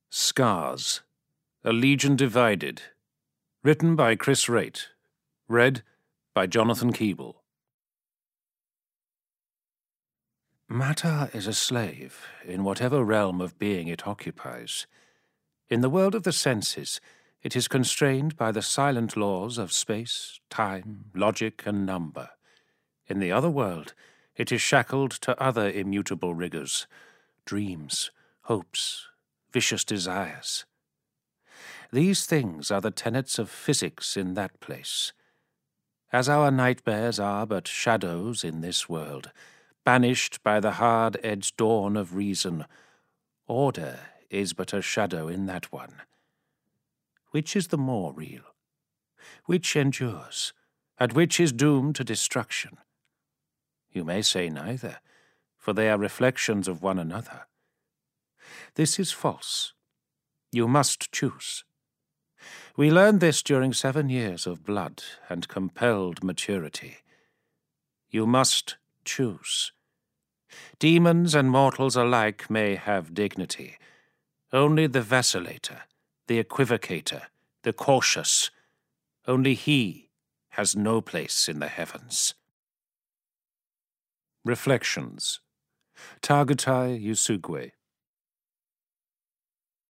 Scars, A Legion Divided. Written by Chris Raitt. Read by Jonathan Keeble. Matter is a slave in whatever realm of being it occupies. In the world of the senses, it is constrained by the silent laws of space, time, logic, and number. In the other world, it is shackled to other immutable rigors, dreams, hopes, vicious desires. These things are the tenets of physics in that place. As our nightmares are but shadows in this world, banished by the hard-edged dawn of reason, order is but a shadow in that one. Which is the more real? Which endures, and which is doomed to destruction? You may say neither, for they are reflections of one another. This is false. You must choose. We learned this during 7 years of blood and compelled maturity. You must choose. Demons and mortals alike may have dignity. Only the vacillator, the equivocator, the cautious, only he has no place in the heavens. Reflections. Tagutai Yusugwe.